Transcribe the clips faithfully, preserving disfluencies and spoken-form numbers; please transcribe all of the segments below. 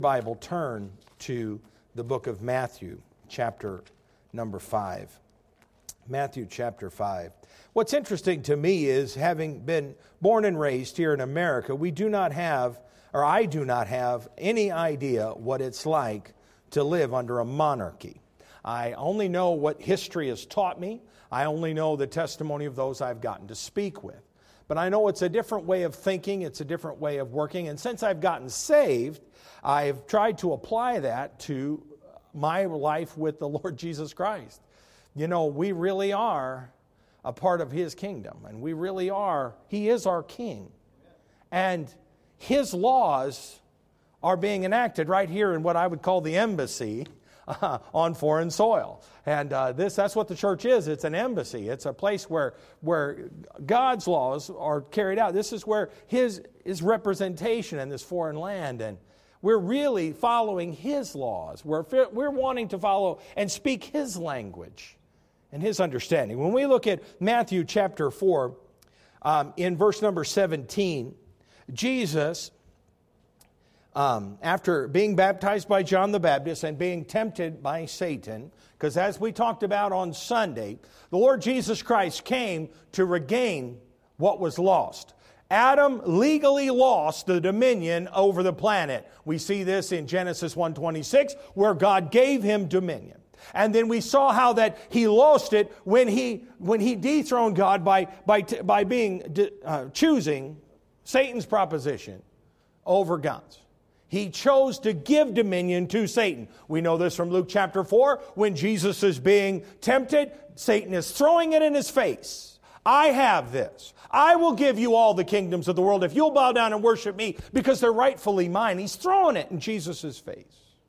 Bible, turn to the book of Matthew, chapter number five. Matthew chapter five. What's interesting to me is, having been born and raised here in America, we do not have, or I do not have, any idea what it's like to live under a monarchy. I only know what history has taught me. I only know the testimony of those I've gotten to speak with. But I know it's a different way of thinking, it's a different way of working, and since I've gotten saved, I've tried to apply that to my life with the Lord Jesus Christ. You know, we really are a part of His kingdom, and we really are, He is our King. And His laws are being enacted right here in what I would call the embassy uh, on foreign soil. And uh, this that's what the church is. It's an embassy. It's a place where, where God's laws are carried out. This is where His, His representation in this foreign land, and we're really following His laws. We're, we're wanting to follow and speak His language and His understanding. When we look at Matthew chapter four, um, in verse number seventeen, Jesus, um, after being baptized by John the Baptist and being tempted by Satan, because as we talked about on Sunday, the Lord Jesus Christ came to regain what was lost. Adam legally lost the dominion over the planet. We see this in Genesis one twenty-six, where God gave him dominion. And then we saw how that he lost it when he when he dethroned God by by by being uh, choosing Satan's proposition over God's. He chose to give dominion to Satan. We know this from Luke chapter four, when Jesus is being tempted, Satan is throwing it in his face. I have this. I will give you all the kingdoms of the world if you'll bow down and worship me, because they're rightfully mine. He's throwing it in Jesus' face.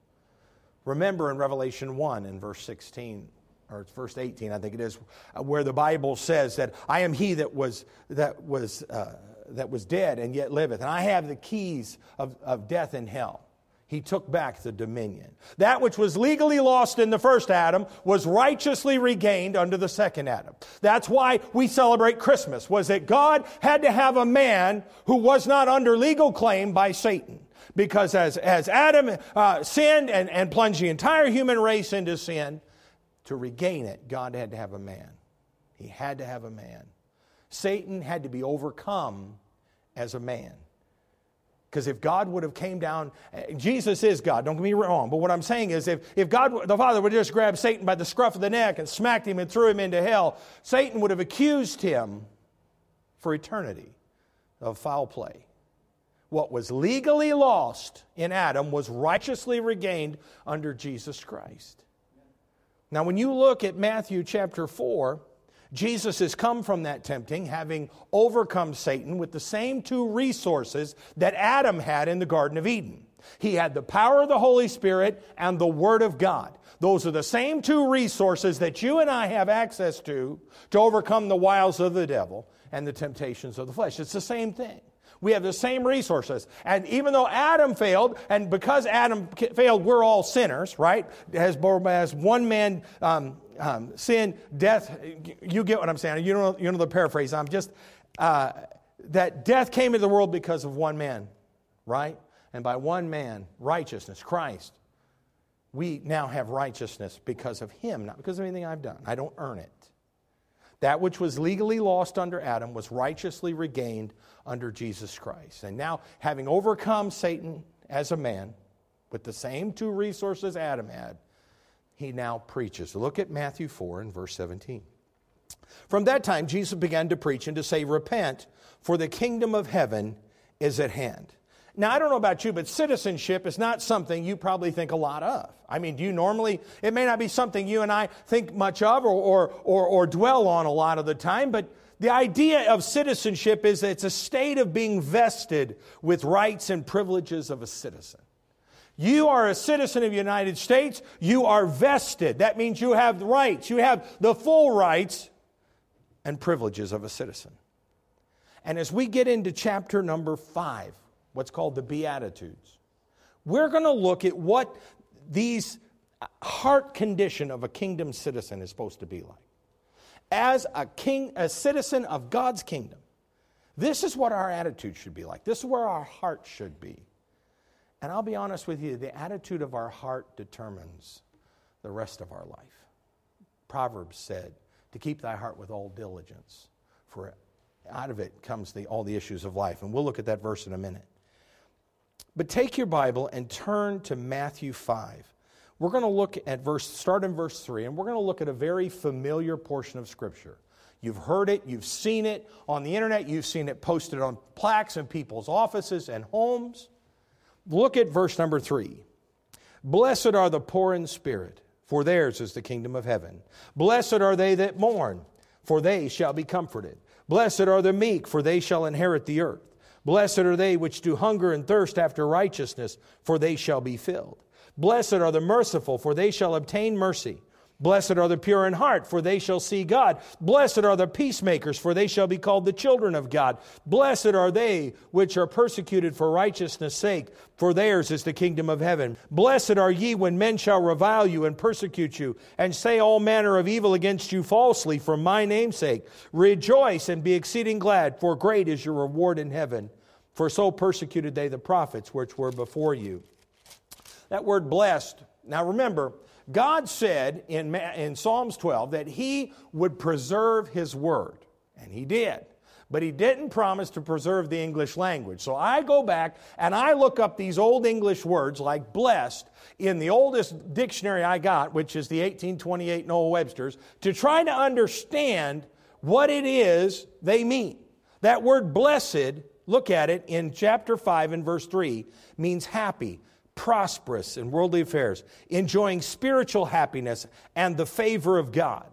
Remember in Revelation one in verse sixteen, or it's verse eighteen, I think it is, where the Bible says that I am he that was that was uh, that was dead and yet liveth, and I have the keys of, of death and hell. He took back the dominion. That which was legally lost in the first Adam was righteously regained under the second Adam. That's why we celebrate Christmas, was that God had to have a man who was not under legal claim by Satan. Because as, as Adam uh, sinned and, and plunged the entire human race into sin, to regain it, God had to have a man. He had to have a man. Satan had to be overcome as a man. Because if God would have came down, Jesus is God, don't get me wrong, but what I'm saying is if, if God, the Father, would just grab Satan by the scruff of the neck and smacked him and threw him into hell, Satan would have accused him for eternity of foul play. What was legally lost in Adam was righteously regained under Jesus Christ. Now when you look at Matthew chapter four, Jesus has come from that tempting, having overcome Satan with the same two resources that Adam had in the Garden of Eden. He had the power of the Holy Spirit and the Word of God. Those are the same two resources that you and I have access to to overcome the wiles of the devil and the temptations of the flesh. It's the same thing. We have the same resources. And even though Adam failed, and because Adam failed, we're all sinners, right? As, as one man um, um, sin, death, you get what I'm saying. You know, you know the paraphrase. I'm just, uh, that death came into the world because of one man, right? And by one man, righteousness, Christ. We now have righteousness because of Him, not because of anything I've done. I don't earn it. That which was legally lost under Adam was righteously regained under Jesus Christ. And now, having overcome Satan as a man, with the same two resources Adam had, he now preaches. Look at Matthew four and verse seventeen. From that time, Jesus began to preach and to say, "Repent, for the kingdom of heaven is at hand." Now, I don't know about you, but citizenship is not something you probably think a lot of. I mean, do you normally, it may not be something you and I think much of or, or, or, or dwell on a lot of the time, but the idea of citizenship is that it's a state of being vested with rights and privileges of a citizen. You are a citizen of the United States, you are vested. That means you have rights. You have the full rights and privileges of a citizen. And as we get into chapter number five, what's called the Beatitudes, we're going to look at what these heart condition of a kingdom citizen is supposed to be like. As a king, a citizen of God's kingdom, this is what our attitude should be like. This is where our heart should be. And I'll be honest with you, the attitude of our heart determines the rest of our life. Proverbs said, to keep thy heart with all diligence, for out of it comes the, all the issues of life. And we'll look at that verse in a minute. But take your Bible and turn to Matthew five. We're going to look at verse, start in verse three, and we're going to look at a very familiar portion of Scripture. You've heard it, you've seen it on the internet, you've seen it posted on plaques in people's offices and homes. Look at verse number three. Blessed are the poor in spirit, for theirs is the kingdom of heaven. Blessed are they that mourn, for they shall be comforted. Blessed are the meek, for they shall inherit the earth. Blessed are they which do hunger and thirst after righteousness, for they shall be filled. Blessed are the merciful, for they shall obtain mercy. Blessed are the pure in heart, for they shall see God. Blessed are the peacemakers, for they shall be called the children of God. Blessed are they which are persecuted for righteousness' sake, for theirs is the kingdom of heaven. Blessed are ye when men shall revile you and persecute you, and say all manner of evil against you falsely for my name's sake. Rejoice and be exceeding glad, for great is your reward in heaven. For so persecuted they the prophets which were before you. That word blessed, now remember, God said in, in Psalms twelve that He would preserve His word, and He did. But He didn't promise to preserve the English language. So I go back and I look up these old English words like blessed in the oldest dictionary I got, which is the eighteen twenty-eight Noah Webster's, to try to understand what it is they mean. That word blessed, look at it in chapter five and verse three, means happy, prosperous in worldly affairs, enjoying spiritual happiness and the favor of God.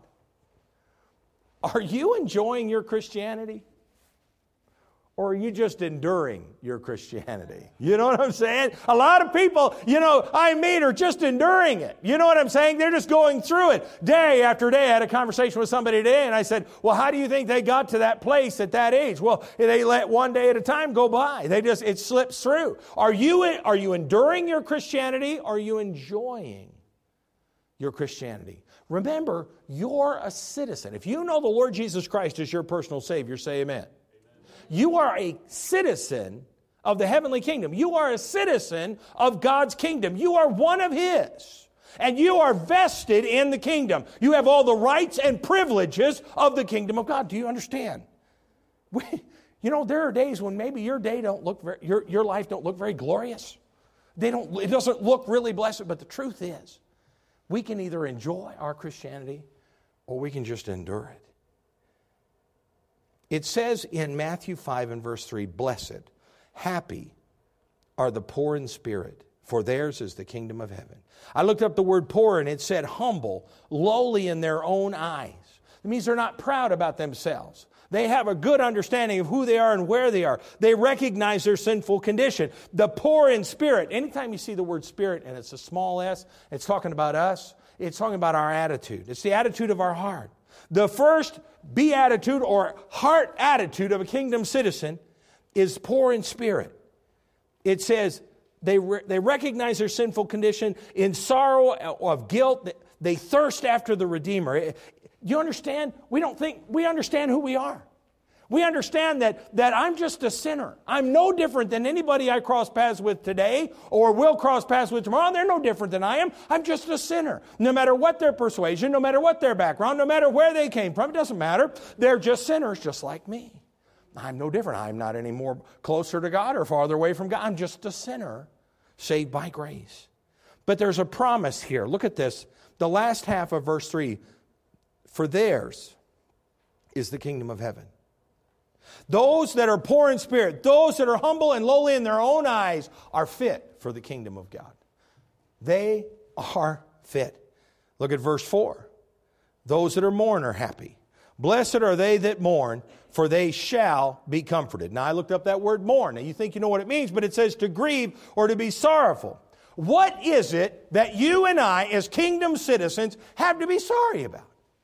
Are you enjoying your Christianity? Or are you just enduring your Christianity? You know what I'm saying? A lot of people, you know, I meet are just enduring it. You know what I'm saying? They're just going through it day after day. I had a conversation with somebody today and I said, well, how do you think they got to that place at that age? Well, they let one day at a time go by. They just, it slips through. Are you, are you enduring your Christianity? Or are you enjoying your Christianity? Remember, you're a citizen. If you know the Lord Jesus Christ as your personal Savior, say amen. You are a citizen of the heavenly kingdom. You are a citizen of God's kingdom. You are one of His. And you are vested in the kingdom. You have all the rights and privileges of the kingdom of God. Do you understand? We, you know, there are days when maybe your day don't look very, your, your life don't look very glorious. They don't, it doesn't look really blessed. But the truth is, we can either enjoy our Christianity or we can just endure it. It says in Matthew five and verse three, blessed, happy are the poor in spirit, for theirs is the kingdom of heaven. I looked up the word poor and it said humble, lowly in their own eyes. It means they're not proud about themselves. They have a good understanding of who they are and where they are. They recognize their sinful condition. The poor in spirit. Anytime you see the word spirit and it's a small s, it's talking about us. It's talking about our attitude. It's the attitude of our heart. The first beatitude or heart attitude of a kingdom citizen is poor in spirit. It says they, re- they recognize their sinful condition in sorrow of guilt. They thirst after the Redeemer. You understand? We don't think, we understand who we are. We understand that, that I'm just a sinner. I'm no different than anybody I cross paths with today or will cross paths with tomorrow. They're no different than I am. I'm just a sinner. No matter what their persuasion, no matter what their background, no matter where they came from, it doesn't matter. They're just sinners just like me. I'm no different. I'm not any more closer to God or farther away from God. I'm just a sinner saved by grace. But there's a promise here. Look at this. The last half of verse three. For theirs is the kingdom of heaven. Those that are poor in spirit, those that are humble and lowly in their own eyes are fit for the kingdom of God. They are fit. Look at verse four. Those that are mourn are happy. Blessed are they that mourn, for they shall be comforted. Now I looked up that word mourn. Now you think you know what it means, but it says to grieve or to be sorrowful. What is it that you and I as kingdom citizens have to be sorry about?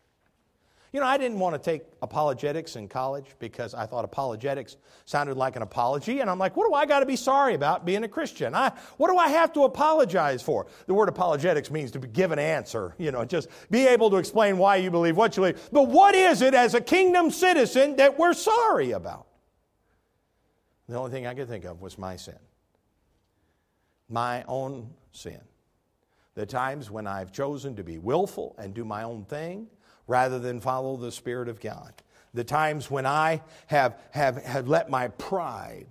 You know, I didn't want to take apologetics in college because I thought apologetics sounded like an apology. And I'm like, what do I got to be sorry about being a Christian? I, what do I have to apologize for? The word apologetics means to give an answer, you know, just be able to explain why you believe what you believe. But what is it as a kingdom citizen that we're sorry about? The only thing I could think of was my sin. my own sin. The times when I've chosen to be willful and do my own thing rather than follow the Spirit of God. The times when I have, have, have let my pride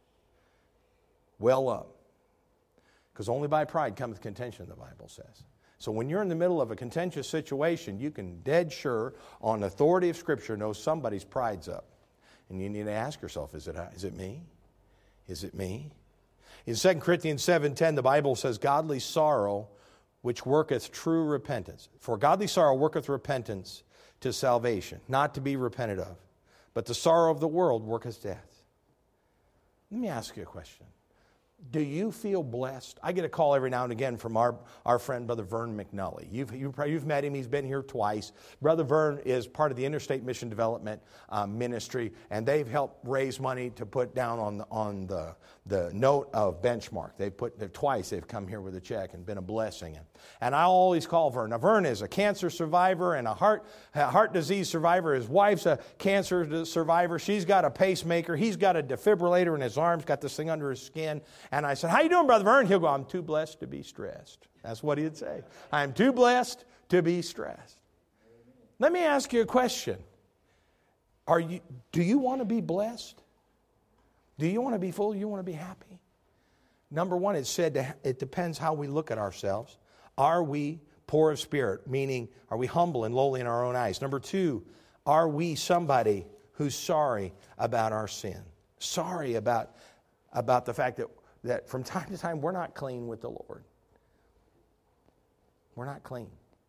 well up. Because only by pride cometh contention, the Bible says. So when you're in the middle of a contentious situation, you can dead sure, on authority of Scripture, know somebody's pride's up. And you need to ask yourself, is it, is it me? Is it me? In Second Corinthians seven ten, the Bible says, godly sorrow which worketh true repentance. For godly sorrow worketh repentance to salvation, not to be repented of. But the sorrow of the world worketh death. Let me ask you a question. Do you feel blessed? I get a call every now and again from our, our friend, Brother Vern McNully. You've, you've, you've met him. He's been here twice. Brother Vern is part of the Interstate Mission Development um, Ministry, and they've helped raise money to put down on the, on the, the note of Benchmark. They've put they've, twice they've come here with a check and been a blessing. And, and I always call Vern. Now, Vern is a cancer survivor and a heart, a heart disease survivor. His wife's a cancer survivor. She's got a pacemaker. He's got a defibrillator in his arms, got this thing under his skin. And I said, how you doing, Brother Vern? He'll go, I'm too blessed to be stressed. That's what he'd say. I'm too blessed to be stressed. Let me ask you a question. Are you? Do you want to be blessed? Do you want to be full? Do you want to be happy? Number one, it said it depends how we look at ourselves. Are we poor of spirit, meaning are we humble and lowly in our own eyes? Number two, are we somebody who's sorry about our sin? Sorry about, about the fact that that from time to time we're not clean with the Lord. We're not clean.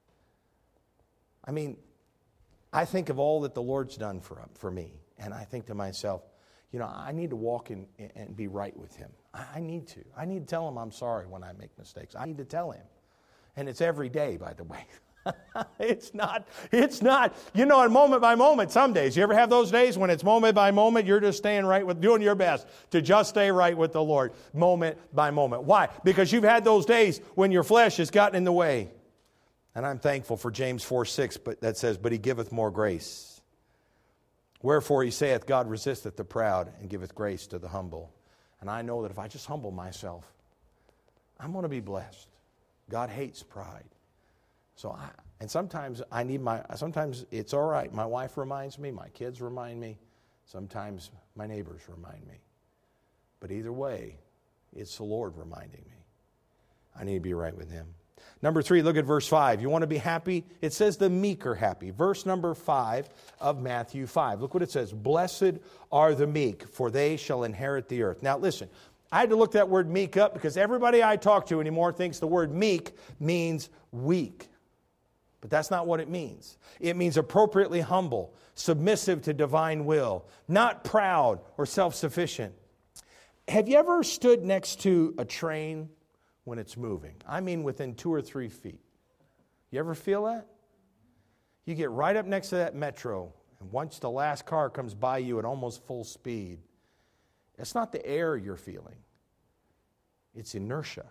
I mean, I think of all that the Lord's done for, for me, and I think to myself, you know, I need to walk in and be right with Him. I need to. I need to tell Him I'm sorry when I make mistakes. I need to tell Him. And it's every day, by the way. It's not, it's not, you know, moment by moment some days. You ever have those days when it's moment by moment, you're just staying right with, doing your best to just stay right with the Lord, moment by moment. Why? Because you've had those days when your flesh has gotten in the way. And I'm thankful for James four six, but that says, but He giveth more grace. Wherefore He saith, God resisteth the proud and giveth grace to the humble. And I know that if I just humble myself, I'm going to be blessed. God hates pride. So I, and sometimes I need my, sometimes it's all right. My wife reminds me, my kids remind me, sometimes my neighbors remind me. But either way, it's the Lord reminding me. I need to be right with Him. Number three, look at verse five. You want to be happy? It says the meek are happy. Verse number five of Matthew five. Look what it says. Blessed are the meek, for they shall inherit the earth. Now listen, I had to look that word meek up because everybody I talk to anymore thinks the word meek means weak. But that's not what it means. It means appropriately humble, submissive to divine will, not proud or self-sufficient. Have you ever stood next to a train when it's moving? I mean within two or three feet. You ever feel that? You get right up next to that metro, and once the last car comes by you at almost full speed, it's not the air you're feeling. It's inertia.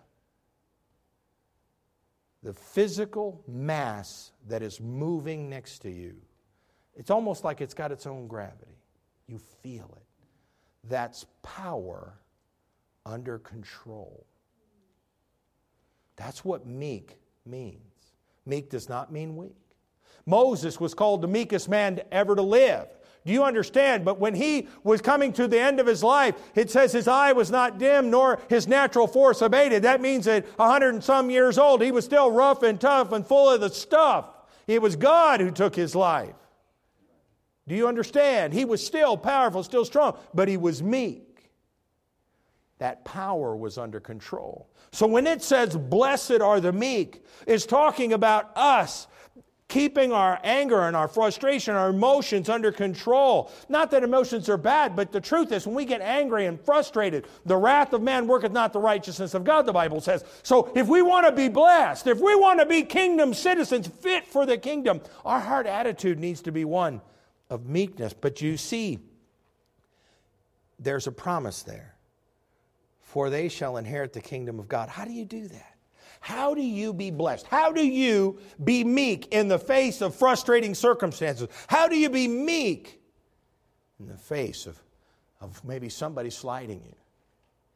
The physical mass that is moving next to you. It's almost like it's got its own gravity. You feel it. That's power under control. That's what meek means. Meek does not mean weak. Moses was called the meekest man ever to live. Do you understand? But when he was coming to the end of his life, it says his eye was not dim, nor his natural force abated. That means that a hundred and some years old, he was still rough and tough and full of the stuff. It was God who took his life. Do you understand? He was still powerful, still strong, but he was meek. That power was under control. So when it says, blessed are the meek, it's talking about us keeping our anger and our frustration, our emotions under control. Not that emotions are bad, but the truth is when we get angry and frustrated, the wrath of man worketh not the righteousness of God, the Bible says. So if we want to be blessed, if we want to be kingdom citizens fit for the kingdom, our heart attitude needs to be one of meekness. But you see, there's a promise there. For they shall inherit the kingdom of God. How do you do that? How do you be blessed? How do you be meek in the face of frustrating circumstances? How do you be meek in the face of, of maybe somebody slighting you?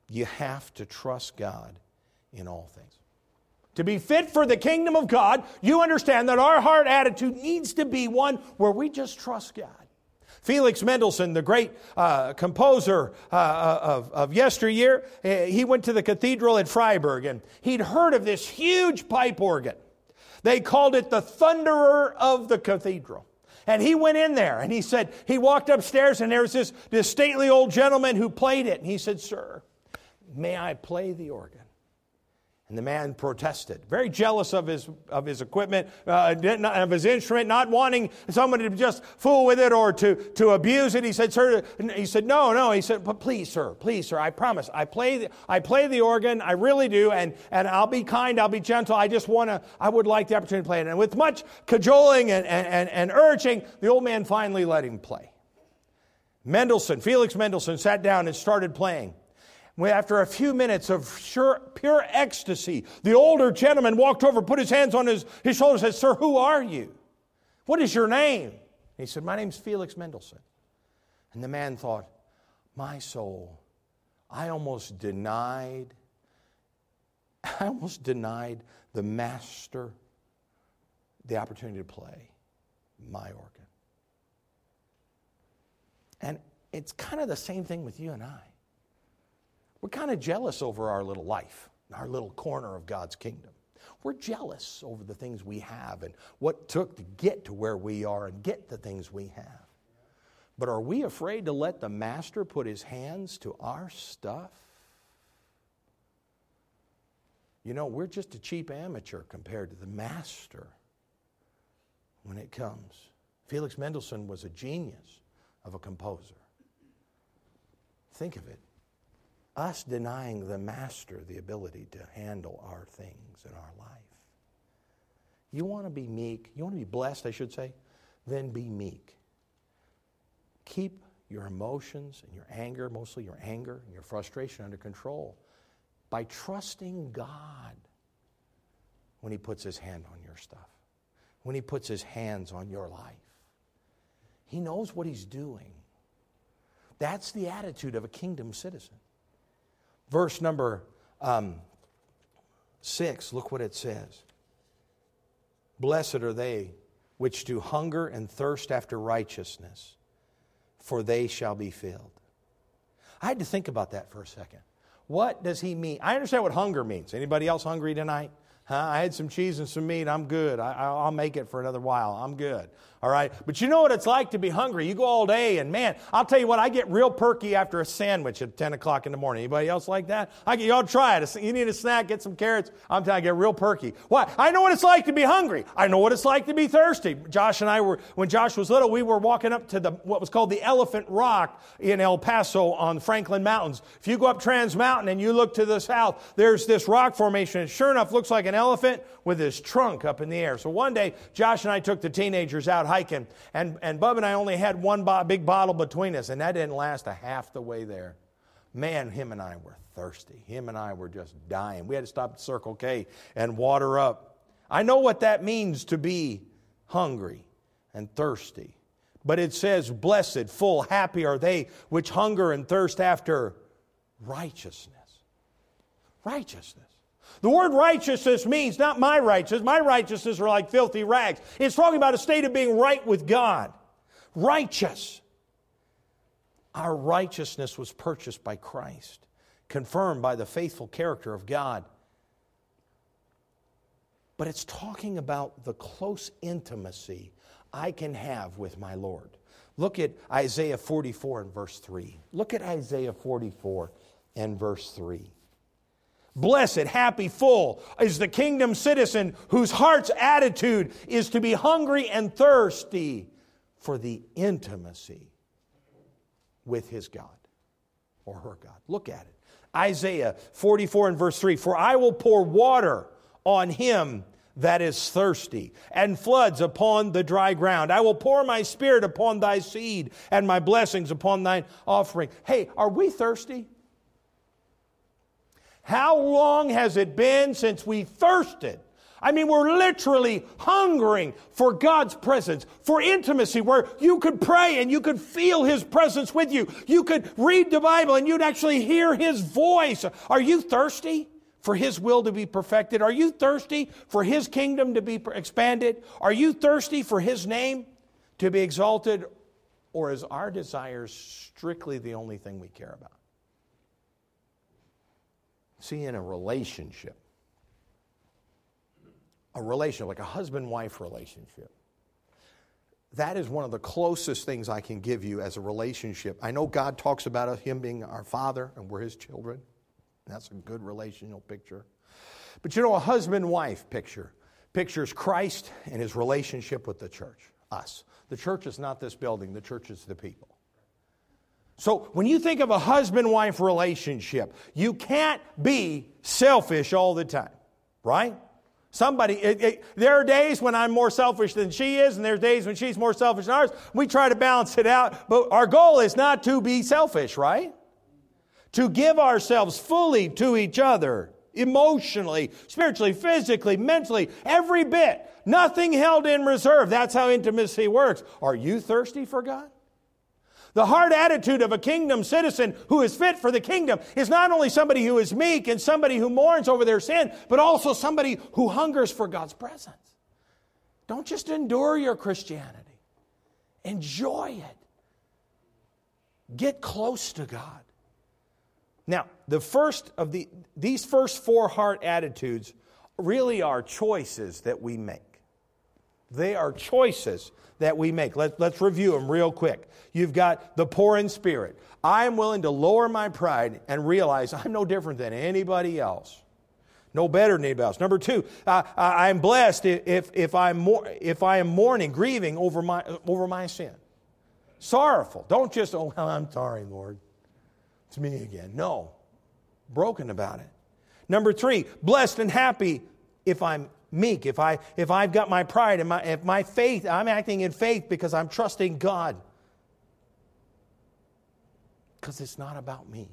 You have to trust God in all things. To be fit for the kingdom of God, you understand that our heart attitude needs to be one where we just trust God. Felix Mendelssohn, the great uh, composer uh, of, of yesteryear, he went to the cathedral at Freiburg, and he'd heard of this huge pipe organ. They called it the thunderer of the cathedral. And he went in there, and he said, he walked upstairs, and there was this, this stately old gentleman who played it. And he said, "Sir, may I play the organ?" And the man protested, very jealous of his of his equipment, uh, of his instrument, not wanting someone to just fool with it or to, to abuse it. He said, "Sir," he said, "No, no." He said, "But please, sir, please, sir, I promise. I play the, I play the organ. I really do, and, and I'll be kind. I'll be gentle. I just want to. I would like the opportunity to play it." And with much cajoling and, and, and urging, the old man finally let him play. Mendelssohn, Felix Mendelssohn, sat down and started playing. After a few minutes of sure, pure ecstasy, the older gentleman walked over, put his hands on his, his shoulders, and said, "Sir, who are you? What is your name?" And he said, "My name's Felix Mendelssohn." And the man thought, "My soul, I almost denied, I almost denied the master the opportunity to play my organ." And it's kind of the same thing with you and I. We're kind of jealous over our little life, our little corner of God's kingdom. We're jealous over the things we have and what it took to get to where we are and get the things we have. But are we afraid to let the master put his hands to our stuff? You know, we're just a cheap amateur compared to the master when it comes. Felix Mendelssohn was a genius of a composer. Think of it. Us denying the master the ability to handle our things in our life. You want to be meek, you want to be blessed, I should say, then be meek. Keep your emotions and your anger, mostly your anger and your frustration, under control by trusting God when He puts His hand on your stuff, when He puts His hands on your life. He knows what He's doing. That's the attitude of a kingdom citizen. Verse number um, six, look what it says. "Blessed are they which do hunger and thirst after righteousness, for they shall be filled." I had to think about that for a second. What does he mean? I understand what hunger means. Anybody else hungry tonight? Huh? I had some cheese and some meat. I'm good. I, I'll make it for another while. I'm good. All right? But you know what it's like to be hungry. You go all day, and man, I'll tell you what, I get real perky after a sandwich at ten o'clock in the morning. Anybody else like that? I get, y'all try it. You need a snack, get some carrots. I'm telling you, I get real perky. Why? I know what it's like to be hungry. I know what it's like to be thirsty. Josh and I were, when Josh was little, we were walking up to the what was called the Elephant Rock in El Paso on Franklin Mountains. If you go up Trans Mountain and you look to the south, there's this rock formation, and sure enough, looks like an elephant with his trunk up in the air. So one day, Josh and I took the teenagers out hiking, and, and Bub and I only had one bo- big bottle between us, and that didn't last a half the way there. Man, him and I were thirsty. Him and I were just dying. We had to stop at Circle K and water up. I know what that means to be hungry and thirsty. But it says, "Blessed, full, happy are they which hunger and thirst after righteousness." Righteousness. The word righteousness means not my righteousness. My righteousness are like filthy rags. It's talking about a state of being right with God. Righteous. Our righteousness was purchased by Christ, confirmed by the faithful character of God. But it's talking about the close intimacy I can have with my Lord. Look at Isaiah forty-four and verse three. Look at Isaiah forty-four and verse three. "Blessed, happy, full is the kingdom citizen whose heart's attitude is to be hungry and thirsty for the intimacy with his God or her God." Look at it. Isaiah forty-four and verse three. "For I will pour water on him that is thirsty, and floods upon the dry ground. I will pour my spirit upon thy seed, and my blessings upon thine offering." Hey, are we thirsty? How long has it been since we thirsted? I mean, we're literally hungering for God's presence, for intimacy, where you could pray and you could feel His presence with you. You could read the Bible and you'd actually hear His voice. Are you thirsty for His will to be perfected? Are you thirsty for His kingdom to be expanded? Are you thirsty for His name to be exalted? Or is our desires strictly the only thing we care about? See, in a relationship, a relationship, like a husband-wife relationship, that is one of the closest things I can give you as a relationship. I know God talks about Him being our Father and we're His children. That's a good relational picture. But you know, a husband-wife picture pictures Christ and His relationship with the church, us. The church is not this building. The church is the people. So when you think of a husband-wife relationship, you can't be selfish all the time, right? Somebody, it, it, there are days when I'm more selfish than she is, and there's days when she's more selfish than ours. We try to balance it out, but our goal is not to be selfish, right? To give ourselves fully to each other, emotionally, spiritually, physically, mentally, every bit. Nothing held in reserve. That's how intimacy works. Are you thirsty for God? The heart attitude of a kingdom citizen who is fit for the kingdom is not only somebody who is meek and somebody who mourns over their sin, but also somebody who hungers for God's presence. Don't just endure your Christianity. Enjoy it. Get close to God. Now, the first of the these first four heart attitudes really are choices that we make. They are choices that we make. Let, let's review them real quick. You've got the poor in spirit. I am willing to lower my pride and realize I'm no different than anybody else. No better than anybody else. Number two, uh, I'm blessed if, if, I'm more, if I am mourning, grieving over my, over my sin. Sorrowful. Don't just, oh, well, I'm sorry, Lord. It's me again. No. Broken about it. Number three, blessed and happy if I'm meek, if I if I've got my pride and my if my faith, I'm acting in faith because I'm trusting God. Because it's not about me.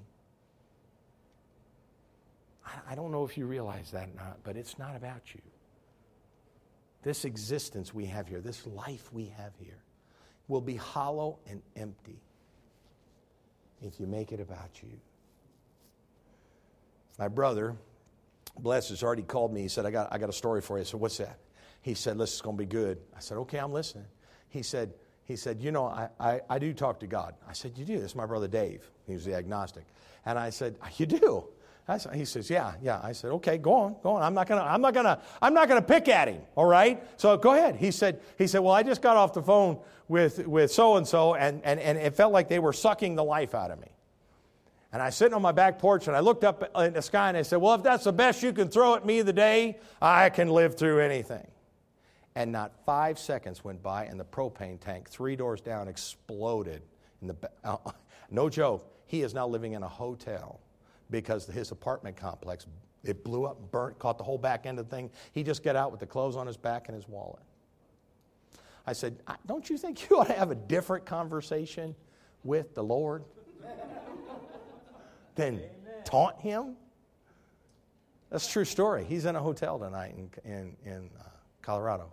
I, I don't know if you realize that or not, but it's not about you. This existence we have here, this life we have here, will be hollow and empty if you make it about you. My brother, bless, has already called me. He said, I got I got a story for you. I said, what's that? He said, listen, it's going to be good. I said, okay, I'm listening. He said, he said, you know, I, I, I do talk to God. I said, you do? This is my brother Dave. He was the agnostic. And I said, you do? I said, he says, yeah, yeah. I said, okay, go on, go on. I'm not gonna, I'm not gonna, I'm not gonna pick at him. All right. So go ahead. He said, he said, well, I just got off the phone with with so and so, and and and it felt like they were sucking the life out of me. And I was sitting on my back porch, and I looked up in the sky, and I said, well, if that's the best you can throw at me today, I can live through anything. And not five seconds went by, and the propane tank, three doors down, exploded. In the uh, no joke, he is now living in a hotel because his apartment complex, it blew up, burnt, caught the whole back end of the thing. He just got out with the clothes on his back and his wallet. I said, don't you think you ought to have a different conversation with the Lord than taunt him? That's a true story. He's in a hotel tonight in, in, in uh, Colorado.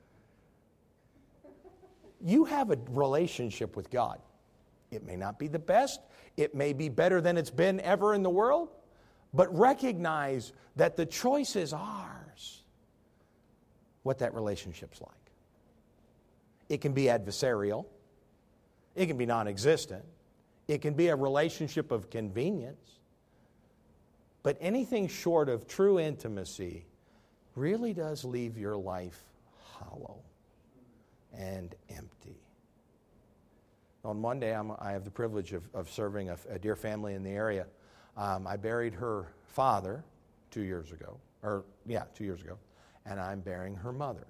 You have a relationship with God. It may not be the best. It may be better than it's been ever in the world. But recognize that the choice is ours, what that relationship's like. It can be adversarial. It can be non-existent. It can be a relationship of convenience. But anything short of true intimacy really does leave your life hollow and empty. On Monday, I'm, I have the privilege of, of serving a, a dear family in the area. Um, I buried her father two years ago, or yeah, two years ago, and I'm burying her mother.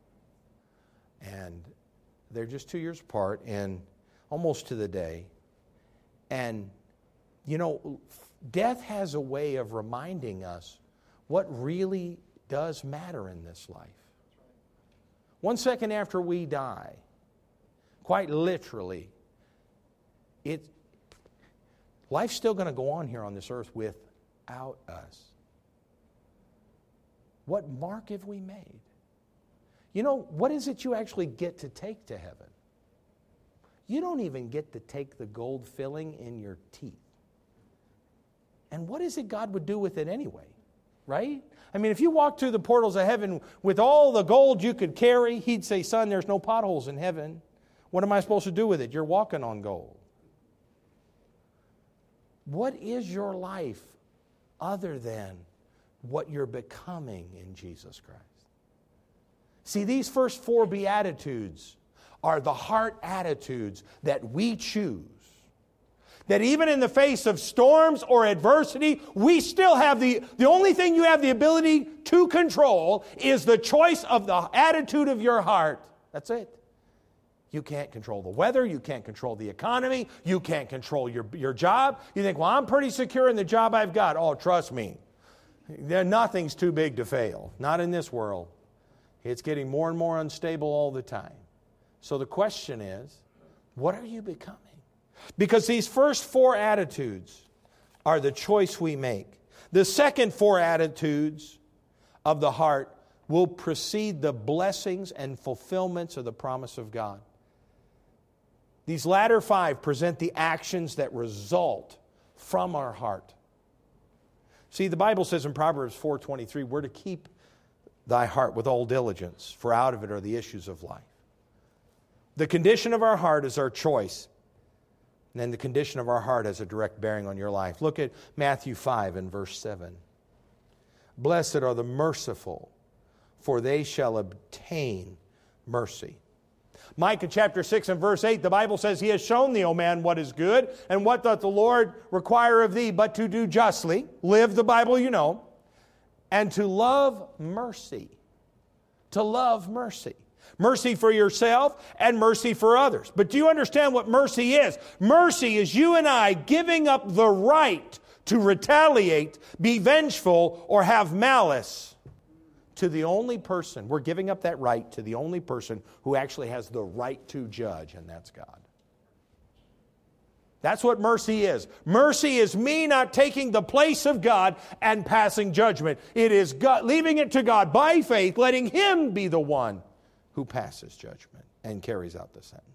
And they're just two years apart, and almost to the day. And, you know, death has a way of reminding us what really does matter in this life. One second after we die, quite literally, it, life's still going to go on here on this earth without us. What mark have we made? You know, what is it you actually get to take to heaven? You don't even get to take the gold filling in your teeth. And what is it God would do with it anyway? Right? I mean, if you walk through the portals of heaven with all the gold you could carry, He'd say, son, there's no potholes in heaven. What am I supposed to do with it? You're walking on gold. What is your life other than what you're becoming in Jesus Christ? See, these first four Beatitudes are the heart attitudes that we choose. That even in the face of storms or adversity, we still have the, the only thing you have the ability to control is the choice of the attitude of your heart. That's it. You can't control the weather. You can't control the economy. You can't control your, your job. You think, well, I'm pretty secure in the job I've got. Oh, trust me. There, nothing's too big to fail. Not in this world. It's getting more and more unstable all the time. So the question is, what are you becoming? Because these first four attitudes are the choice we make. The second four attitudes of the heart will precede the blessings and fulfillments of the promise of God. These latter five present the actions that result from our heart. See, the Bible says in Proverbs four twenty-three, we're to keep thy heart with all diligence, for out of it are the issues of life. The condition of our heart is our choice. And then the condition of our heart has a direct bearing on your life. Look at Matthew five and verse seven. Blessed are the merciful, for they shall obtain mercy. Micah chapter six and verse eight, the Bible says, He has shown thee, O man, what is good, and what doth the Lord require of thee, but to do justly, live the Bible you know, and to love mercy. To love mercy. Mercy for yourself and mercy for others. But do you understand what mercy is? Mercy is you and I giving up the right to retaliate, be vengeful, or have malice to the only person. We're giving up that right to the only person who actually has the right to judge, and that's God. That's what mercy is. Mercy is me not taking the place of God and passing judgment. It is God, leaving it to God by faith, letting Him be the one who passes judgment and carries out the sentence.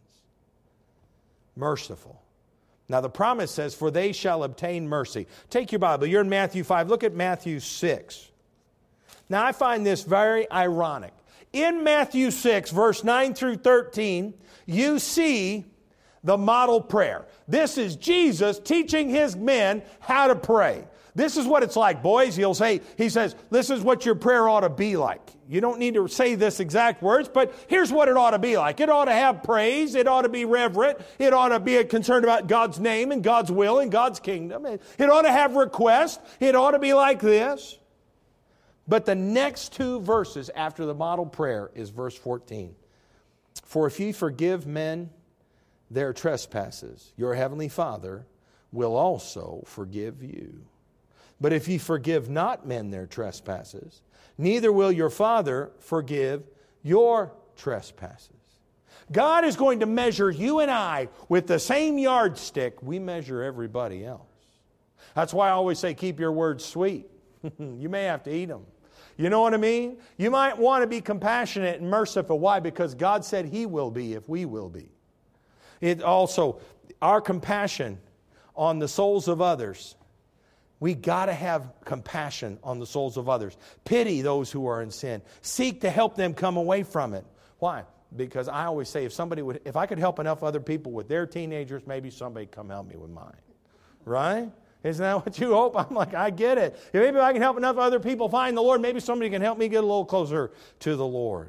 Merciful. Now the promise says, for they shall obtain mercy. Take your Bible. You're in Matthew five. Look at Matthew six. Now I find this very ironic. In Matthew six, verse nine through thirteen, you see the model prayer. This is Jesus teaching His men how to pray. This is what it's like, boys. He'll say, he says, this is what your prayer ought to be like. You don't need to say this exact words, but here's what it ought to be like. It ought to have praise. It ought to be reverent. It ought to be concerned about God's name and God's will and God's kingdom. It ought to have request. It ought to be like this. But the next two verses after the model prayer is verse fourteen. For if ye forgive men their trespasses, your heavenly Father will also forgive you. But if ye forgive not men their trespasses, neither will your Father forgive your trespasses. God is going to measure you and I with the same yardstick we measure everybody else. That's why I always say keep your words sweet. You may have to eat them. You know what I mean? You might want to be compassionate and merciful. Why? Because God said He will be if we will be. It also, our compassion on the souls of others, we got to have compassion on the souls of others. Pity those who are in sin. Seek to help them come away from it. Why? Because I always say if somebody would, if I could help enough other people with their teenagers, maybe somebody would come help me with mine. Right? Isn't that what you hope? I'm like, I get it. If maybe I can help enough other people find the Lord, maybe somebody can help me get a little closer to the Lord.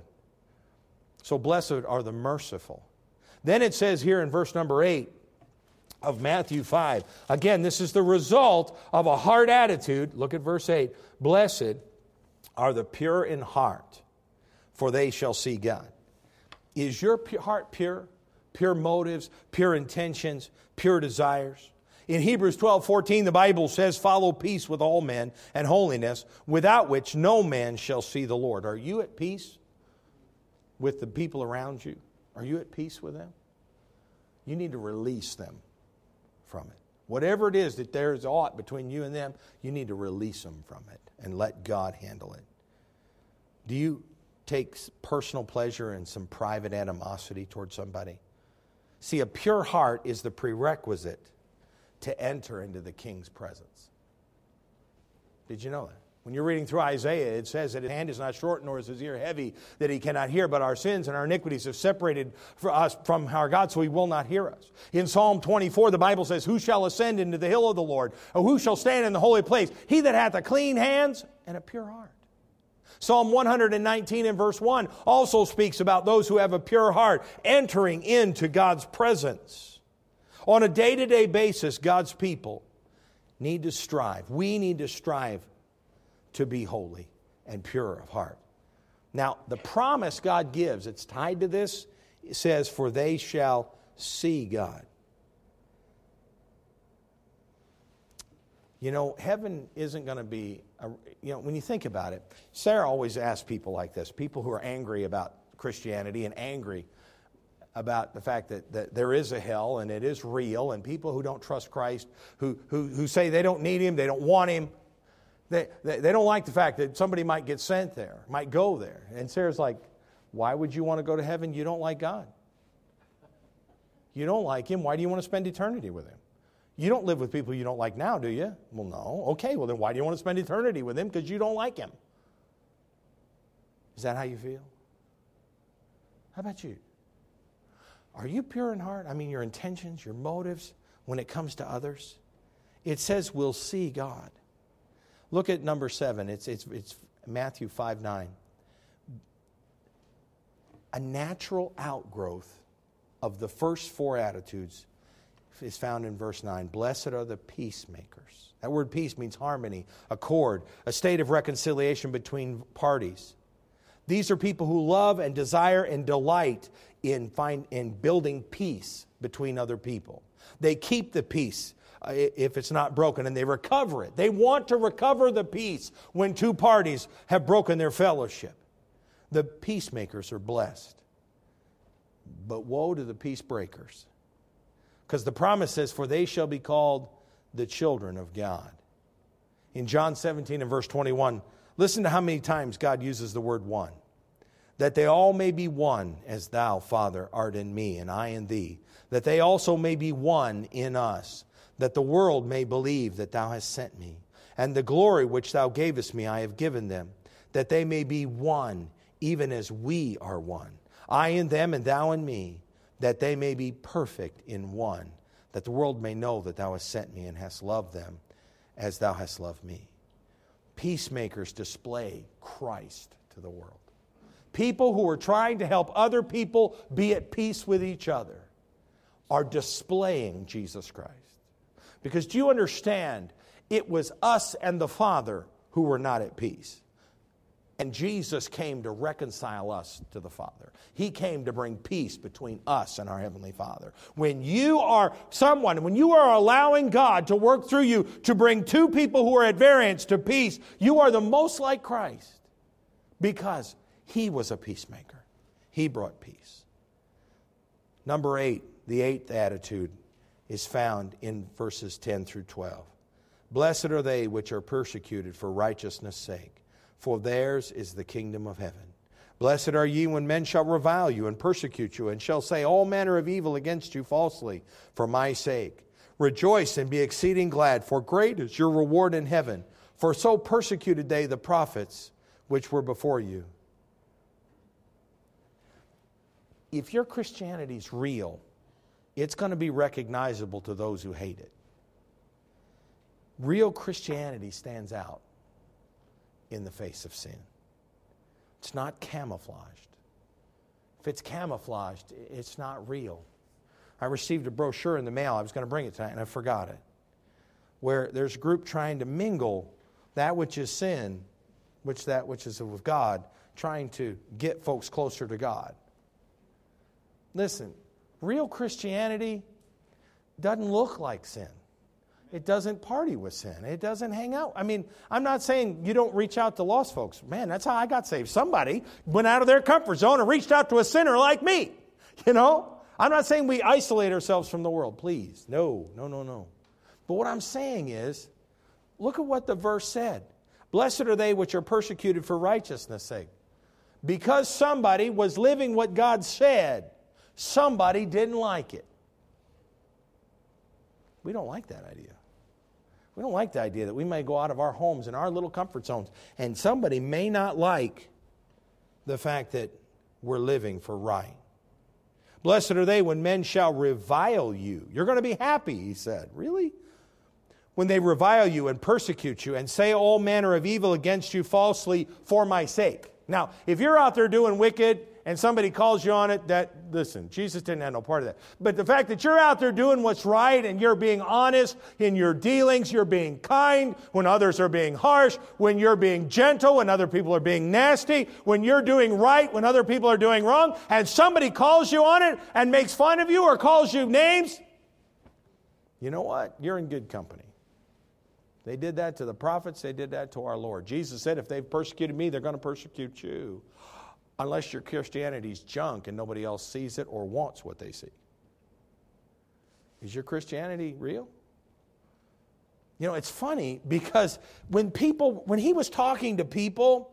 So blessed are the merciful. Then it says here in verse number eight of Matthew five. Again, this is the result of a heart attitude. Look at verse eight. Blessed are the pure in heart, for they shall see God. Is your heart pure? Pure motives, pure intentions, pure desires? In Hebrews twelve fourteen, the Bible says, follow peace with all men and holiness, without which no man shall see the Lord. Are you at peace with the people around you? Are you at peace with them? You need to release them from it. Whatever it is that there is aught between you and them, you need to release them from it and let God handle it. Do you take personal pleasure in some private animosity towards somebody? See, a pure heart is the prerequisite to enter into the King's presence. Did you know that? When you're reading through Isaiah, it says that his hand is not short, nor is his ear heavy, that he cannot hear, but our sins and our iniquities have separated for us from our God, so he will not hear us. In Psalm twenty-four, the Bible says, who shall ascend into the hill of the Lord? Or who shall stand in the holy place? He that hath a clean hands and a pure heart. Psalm one nineteen and verse one also speaks about those who have a pure heart entering into God's presence. On a day-to-day basis, God's people need to strive. We need to strive to be holy and pure of heart. Now, the promise God gives, it's tied to this. It says, for they shall see God. You know, heaven isn't going to be, a, you know, when you think about it, Sarah always asks people like this, people who are angry about Christianity and angry about the fact that, that there is a hell and it is real, and people who don't trust Christ, who, who, who say they don't need Him, they don't want Him, they, they, they don't like the fact that somebody might get sent there, might go there. And Sarah's like, why would you want to go to heaven? You don't like God. You don't like Him. Why do you want to spend eternity with Him? You don't live with people you don't like now, do you? Well, no. Okay, well then why do you want to spend eternity with Him? Because you don't like Him. Is that how you feel? How about you? Are you pure in heart? I mean, your intentions, your motives when it comes to others? It says we'll see God. Look at number seven. It's, it's, it's Matthew five nine. A natural outgrowth of the first four attitudes is found in verse nine. Blessed are the peacemakers. That word peace means harmony, accord, a state of reconciliation between parties. These are people who love and desire and delight in, find, in building peace between other people. They keep the peace uh, if it's not broken, and they recover it. They want to recover the peace when two parties have broken their fellowship. The peacemakers are blessed. But woe to the peace breakers. Because the promise says, for they shall be called the children of God. In John seventeen and verse twenty-one, listen to how many times God uses the word one. That they all may be one, as thou, Father, art in me, and I in thee. That they also may be one in us. That the world may believe that thou hast sent me. And the glory which thou gavest me I have given them. That they may be one, even as we are one. I in them, and thou in me. That they may be perfect in one, that the world may know that thou hast sent me and hast loved them as thou hast loved me. Peacemakers display Christ to the world. People who are trying to help other people be at peace with each other are displaying Jesus Christ. Because do you understand, it was us and the Father who were not at peace. And Jesus came to reconcile us to the Father. He came to bring peace between us and our Heavenly Father. When you are someone, when you are allowing God to work through you to bring two people who are at variance to peace, you are the most like Christ because He was a peacemaker. He brought peace. Number eight, the eighth attitude is found in verses ten through twelve. Blessed are they which are persecuted for righteousness' sake, for theirs is the kingdom of heaven. Blessed are ye when men shall revile you and persecute you, and shall say all manner of evil against you falsely for my sake. Rejoice and be exceeding glad, for great is your reward in heaven. For so persecuted they the prophets which were before you. If your Christianity is real, it's going to be recognizable to those who hate it. Real Christianity stands out in the face of sin. It's not camouflaged. If it's camouflaged, it's not real. I received a brochure in the mail. I was going to bring it tonight, and I forgot it. Where there's a group trying to mingle that which is sin, which that which is of God, trying to get folks closer to God. Listen, real Christianity doesn't look like sin. It doesn't party with sin. It doesn't hang out. I mean, I'm not saying you don't reach out to lost folks. Man, that's how I got saved. Somebody went out of their comfort zone and reached out to a sinner like me. You know? I'm not saying we isolate ourselves from the world. Please. No, no, no, no. But what I'm saying is, look at what the verse said. Blessed are they which are persecuted for righteousness' sake. because somebody was living what God said, somebody didn't like it. We don't like that idea. We don't like the idea that we may go out of our homes and our little comfort zones, and somebody may not like the fact that we're living for right. Blessed are they when men shall revile you. You're going to be happy, he said. Really? When they revile you and persecute you and say all manner of evil against you falsely for my sake. Now, if you're out there doing wicked and somebody calls you on it, that, listen, Jesus didn't have no part of that. But the fact that you're out there doing what's right and you're being honest in your dealings, you're being kind when others are being harsh, when you're being gentle when other people are being nasty, when you're doing right when other people are doing wrong, and somebody calls you on it and makes fun of you or calls you names, you know what? You're in good company. They did that to the prophets. They did that to our Lord. Jesus said, if they've persecuted me, they're going to persecute you. Unless your Christianity's junk and nobody else sees it or wants what they see. Is your Christianity real? You know, it's funny because when people, when he was talking to people,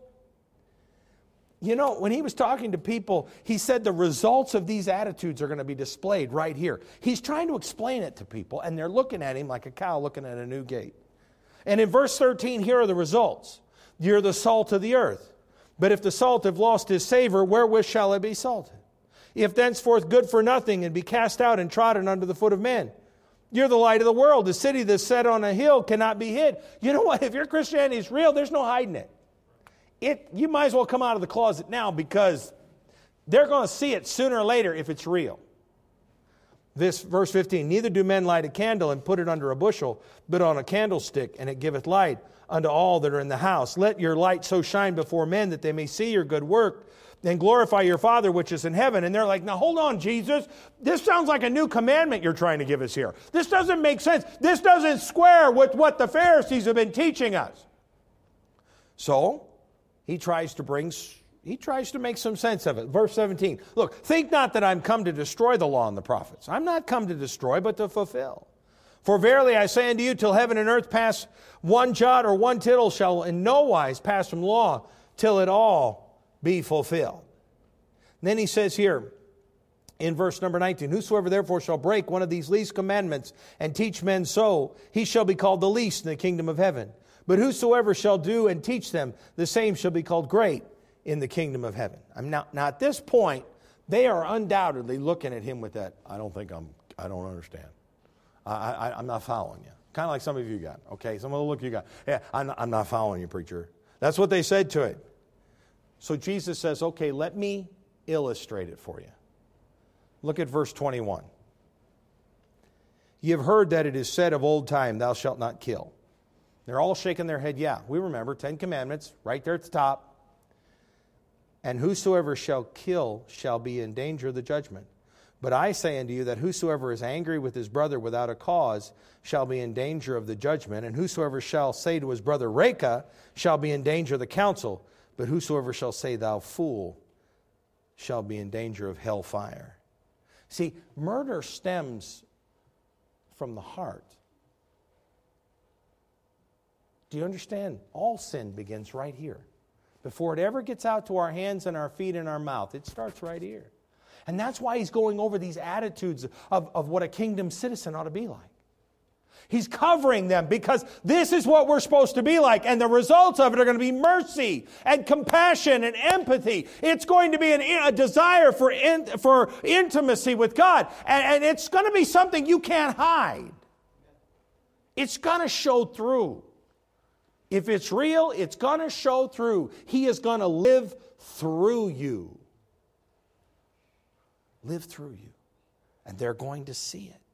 you know, when he was talking to people, he said the results of these attitudes are going to be displayed right here. He's trying to explain it to people, and they're looking at him like a cow looking at a new gate. And in verse thirteen, here are the results. You're the salt of the earth. But if the salt have lost his savor, wherewith shall it be salted? If thenceforth good for nothing and be cast out and trodden under the foot of men. You're the light of the world. The city that's set on a hill cannot be hid. You know what? If your Christianity is real, there's no hiding it. It you might as well come out of the closet now because they're going to see it sooner or later if it's real. This verse fifteen, neither do men light a candle and put it under a bushel, but on a candlestick, and it giveth light unto all that are in the house. Let your light so shine before men that they may see your good work and glorify your Father which is in heaven. And they're like, now hold on, Jesus. This sounds like a new commandment you're trying to give us here. This doesn't make sense. This doesn't square with what the Pharisees have been teaching us. So he tries to bring, he tries to make some sense of it. Verse seventeen, look, think not that I'm come to destroy the law and the prophets. I'm not come to destroy, but to fulfill. For verily I say unto you, till heaven and earth pass, one jot or one tittle shall in no wise pass from law, till it all be fulfilled. And then he says here, in verse number nineteen, whosoever therefore shall break one of these least commandments and teach men so, he shall be called the least in the kingdom of heaven. But whosoever shall do and teach them, the same shall be called great in the kingdom of heaven. I'm not, now at this point, they are undoubtedly looking at him with that, I don't think I'm, I don't understand. I, I, I'm not following you. Kind of like some of you got. Okay, some of the look you got. Yeah, I'm not, I'm not following you, preacher. That's what they said to it. So Jesus says, okay, let me illustrate it for you. Look at verse twenty-one. You have heard that it is said of old time, thou shalt not kill. They're all shaking their head. Yeah, we remember, Ten Commandments, right there at the top. And whosoever shall kill shall be in danger of the judgment. But I say unto you that whosoever is angry with his brother without a cause shall be in danger of the judgment. And whosoever shall say to his brother, Reka, shall be in danger of the council. But whosoever shall say, thou fool, shall be in danger of hell fire. See, murder stems from the heart. Do you understand? All sin begins right here. Before it ever gets out to our hands and our feet and our mouth, it starts right here. And that's why he's going over these attitudes of, of what a kingdom citizen ought to be like. He's covering them because this is what we're supposed to be like. And the results of it are going to be mercy and compassion and empathy. It's going to be an, a desire for, in, for intimacy with God. And, and it's going to be something you can't hide. It's going to show through. If it's real, it's going to show through. He is going to live through you. Live through you. And they're going to see it.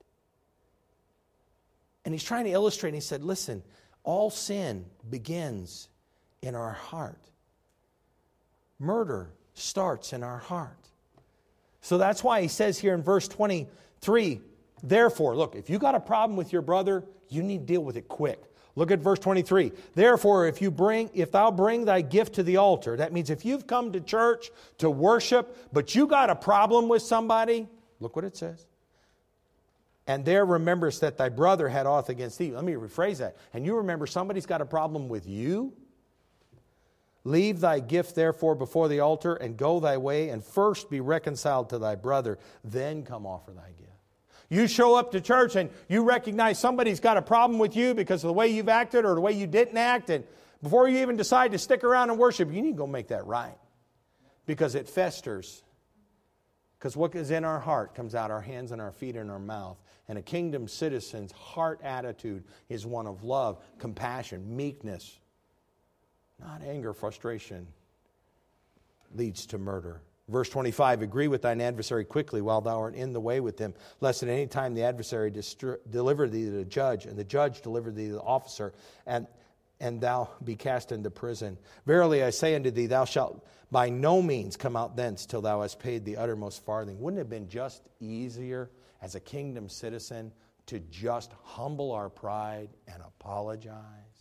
And he's trying to illustrate, and he said, listen, all sin begins in our heart. Murder starts in our heart. So that's why he says here in verse twenty-three, therefore, look, if you got a problem with your brother, you need to deal with it quick. Look at verse twenty-three. Therefore, if you bring, if thou bring thy gift to the altar, that means if you've come to church to worship, but you got a problem with somebody, look what it says. And there rememberest that thy brother had aught against thee. Let me rephrase that. And you remember somebody's got a problem with you? Leave thy gift therefore before the altar, and go thy way, and first be reconciled to thy brother, then come offer thy gift. You show up to church and you recognize somebody's got a problem with you because of the way you've acted or the way you didn't act, and before you even decide to stick around and worship, you need to go make that right. Because it festers. Because what is in our heart comes out our hands and our feet and our mouth. And a kingdom citizen's heart attitude is one of love, compassion, meekness. Not anger, frustration. Leads to murder. Verse twenty-five, agree with thine adversary quickly while thou art in the way with him, lest at any time the adversary distri- deliver thee to the judge, and the judge deliver thee to the officer, and, and thou be cast into prison. Verily I say unto thee, thou shalt by no means come out thence till thou hast paid the uttermost farthing. Wouldn't it have been just easier as a kingdom citizen to just humble our pride and apologize?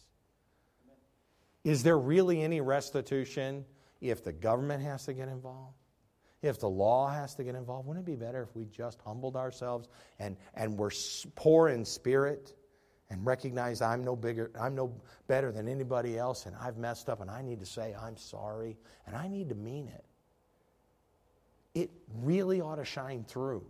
Is there really any restitution if the government has to get involved? If the law has to get involved? Wouldn't it be better if we just humbled ourselves and, and were poor in spirit and recognized I'm no bigger, I'm no better than anybody else, and I've messed up and I need to say I'm sorry and I need to mean it? It really ought to shine through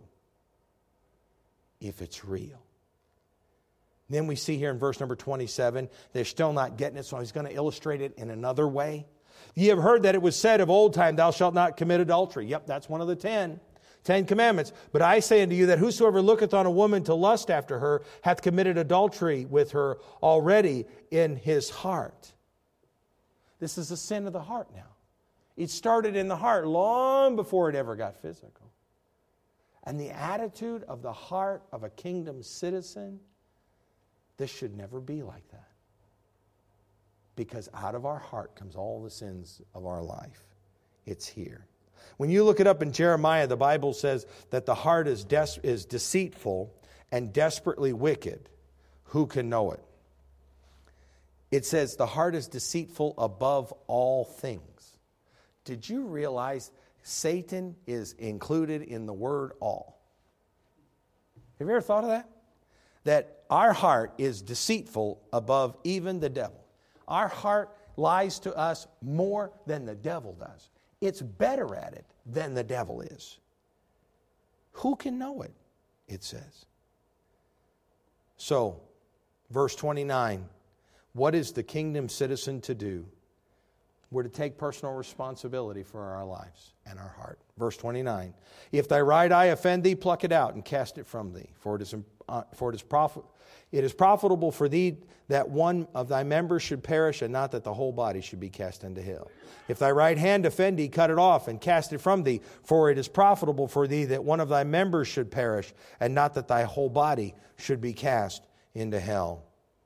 if it's real. Then we see here in verse number twenty-seven, they're still not getting it, so he's going to illustrate it in another way. Ye have heard that it was said of old time, thou shalt not commit adultery. Yep, that's one of the ten. Ten commandments. But I say unto you that whosoever looketh on a woman to lust after her hath committed adultery with her already in his heart. This is a sin of the heart now. It started in the heart long before it ever got physical. And the attitude of the heart of a kingdom citizen, this should never be like that. Because out of our heart comes all the sins of our life. It's here. When you look it up in Jeremiah, the Bible says that the heart is, des- is deceitful and desperately wicked. Who can know it? It says the heart is deceitful above all things. Did you realize Satan is included in the word all? Have you ever thought of that? That our heart is deceitful above even the devil. Our heart lies to us more than the devil does. It's better at it than the devil is. Who can know it? It says. So, verse twenty-nine, what is the kingdom citizen to do? We're to take personal responsibility for our lives and our heart. Verse twenty-nine, if thy right eye offend thee, pluck it out and cast it from thee, for it is uh, for it is profit. It is profitable for thee that one of thy members should perish, and not that the whole body should be cast into hell. If thy right hand offend thee, cut it off and cast it from thee, for it is profitable for thee that one of thy members should perish, and not that thy whole body should be cast into hell.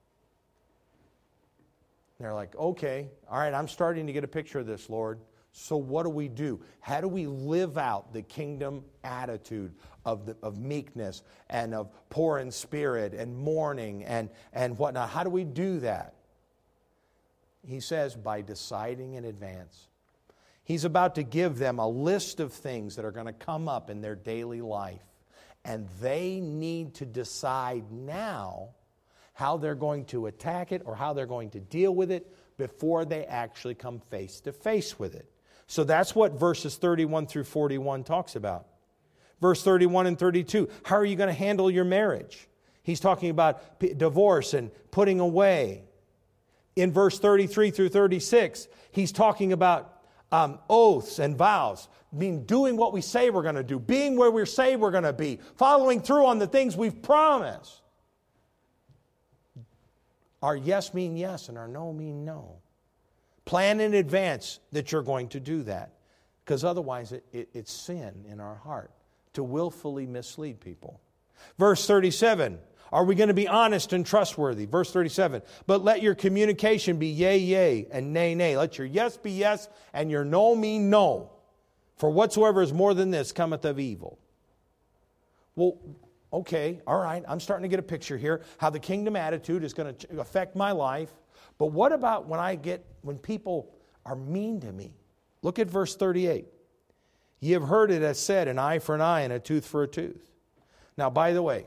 They're like, okay, all right, I'm starting to get a picture of this, Lord. So what do we do? How do we live out the kingdom attitude of, the, of meekness and of poor in spirit and mourning and, and whatnot? How do we do that? He says, by deciding in advance. He's about to give them a list of things that are going to come up in their daily life. And they need to decide now how they're going to attack it or how they're going to deal with it before they actually come face to face with it. So that's what verses thirty-one through forty-one talks about. Verse thirty-one and thirty-two, how are you going to handle your marriage? He's talking about p- divorce and putting away. In verse thirty-three through thirty-six, he's talking about um, oaths and vows. I mean, doing what we say we're going to do, being where we say we're going to be, following through on the things we've promised. Our yes mean yes and our no mean no. Plan in advance that you're going to do that. Because otherwise it, it, it's sin in our heart to willfully mislead people. Verse thirty-seven, are we going to be honest and trustworthy? Verse thirty-seven, but let your communication be yea, yea, and nay, nay. Let your yes be yes and your no mean no. For whatsoever is more than this cometh of evil. Well, okay, all right, I'm starting to get a picture here how the kingdom attitude is going to affect my life. But what about when I get, when people are mean to me? Look at verse thirty-eight. Ye have heard it as said, an eye for an eye and a tooth for a tooth. Now, by the way,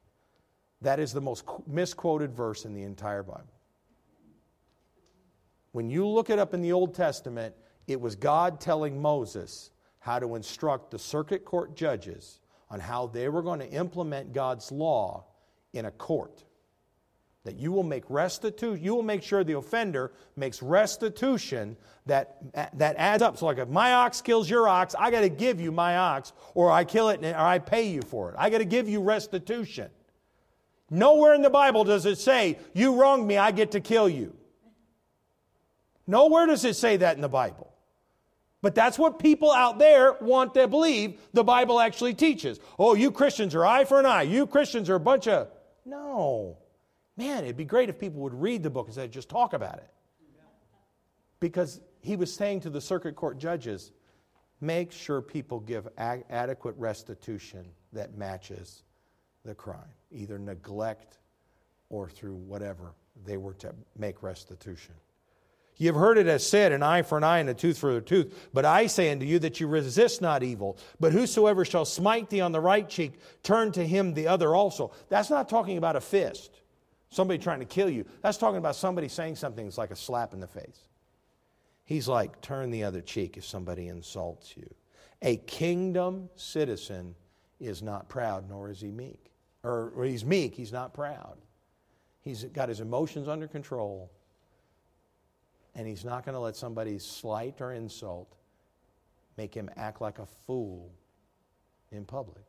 that is the most misquoted verse in the entire Bible. When you look it up in the Old Testament, it was God telling Moses how to instruct the circuit court judges on how they were going to implement God's law in a court. That you will make restitution, you will make sure the offender makes restitution that, that adds up. So like if my ox kills your ox, I got to give you my ox, or I kill it or I pay you for it. I got to give you restitution. Nowhere in the Bible does it say, you wronged me, I get to kill you. Nowhere does it say that in the Bible. But that's what people out there want to believe the Bible actually teaches. Oh, you Christians are eye for an eye. You Christians are a bunch of... No. Man, it'd be great if people would read the book instead of just talk about it. Because he was saying to the circuit court judges, make sure people give a- adequate restitution that matches the crime. Either neglect or through whatever they were to make restitution. You have heard it as said, an eye for an eye and a tooth for a tooth. But I say unto you that you resist not evil. But whosoever shall smite thee on the right cheek, turn to him the other also. That's not talking about a fist. Somebody trying to kill you. That's talking about somebody saying something that's like a slap in the face. He's like, turn the other cheek if somebody insults you. A kingdom citizen is not proud, nor is he meek. Or, or he's meek, he's not proud. He's got his emotions under control. And he's not going to let somebody's slight or insult make him act like a fool in public.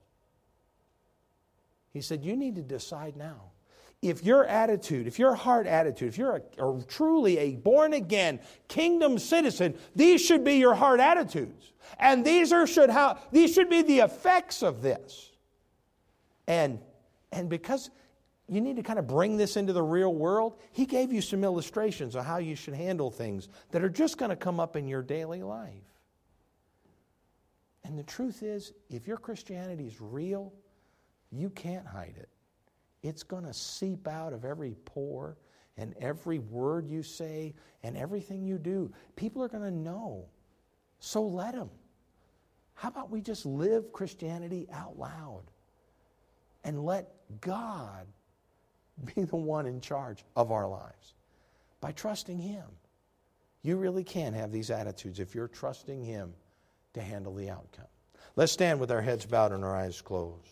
He said, you need to decide now. If your attitude, if your heart attitude, if you're a, a truly a born-again kingdom citizen, these should be your heart attitudes. And these are should how these should be the effects of this. And, and because you need to kind of bring this into the real world, he gave you some illustrations of how you should handle things that are just going to come up in your daily life. And the truth is, if your Christianity is real, you can't hide it. It's going to seep out of every pore and every word you say and everything you do. People are going to know. So let them. How about we just live Christianity out loud and let God be the one in charge of our lives by trusting Him. You really can have these attitudes if you're trusting Him to handle the outcome. Let's stand with our heads bowed and our eyes closed.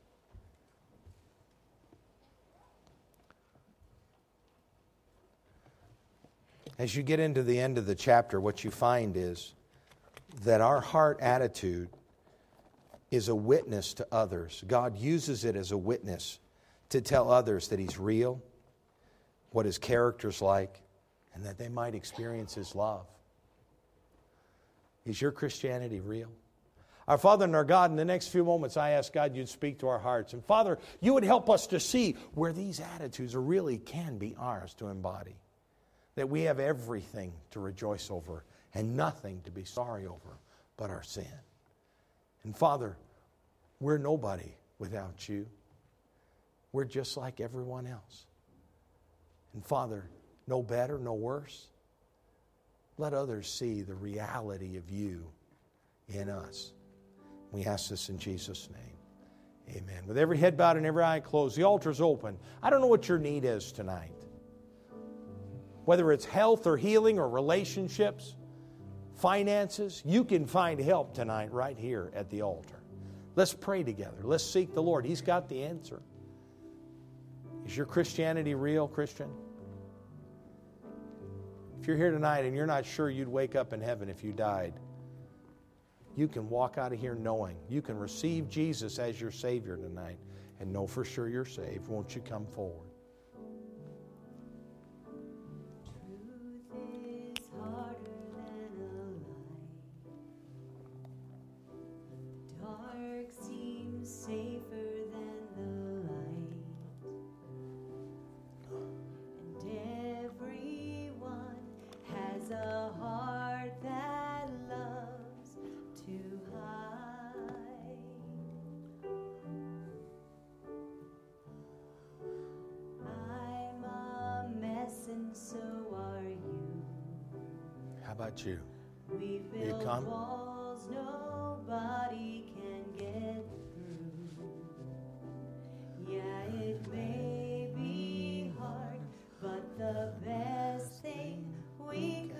As you get into the end of the chapter, what you find is that our heart attitude is a witness to others. God uses it as a witness to tell others that He's real, what His character's like, and that they might experience His love. Is your Christianity real? Our Father and our God, in the next few moments, I ask God you'd speak to our hearts. And Father, you would help us to see where these attitudes really can be ours to embody. That we have everything to rejoice over and nothing to be sorry over but our sin. And Father, we're nobody without you. We're just like everyone else. And Father, no better, no worse. Let others see the reality of you in us. We ask this in Jesus' name. Amen. With every head bowed and every eye closed, the altar's open. I don't know what your need is tonight. Whether it's health or healing or relationships, finances, you can find help tonight right here at the altar. Let's pray together. Let's seek the Lord. He's got the answer. Is your Christianity real, Christian? If you're here tonight and you're not sure you'd wake up in heaven if you died, you can walk out of here knowing. You can receive Jesus as your Savior tonight and know for sure you're saved. Won't you come forward? How about you? We Will you come? Walls nobody can get through. Yeah, it may be hard, but the best thing we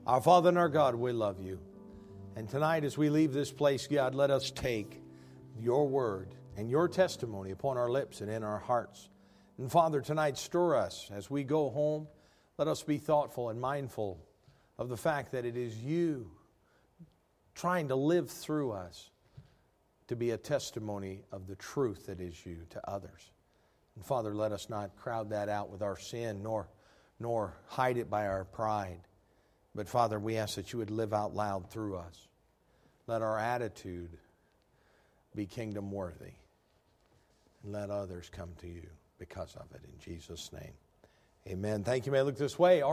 Our Father and our God, we love you. And tonight as we leave this place, God, let us take your word and your testimony upon our lips and in our hearts. And Father, tonight stir us as we go home. Let us be thoughtful and mindful of the fact that it is you trying to live through us to be a testimony of the truth that is you to others. And Father, let us not crowd that out with our sin, nor, nor hide it by our pride. But Father, we ask that you would live out loud through us. Let our attitude be kingdom worthy. And let others come to you because of it. In Jesus' name, amen. Thank you. May I look this way.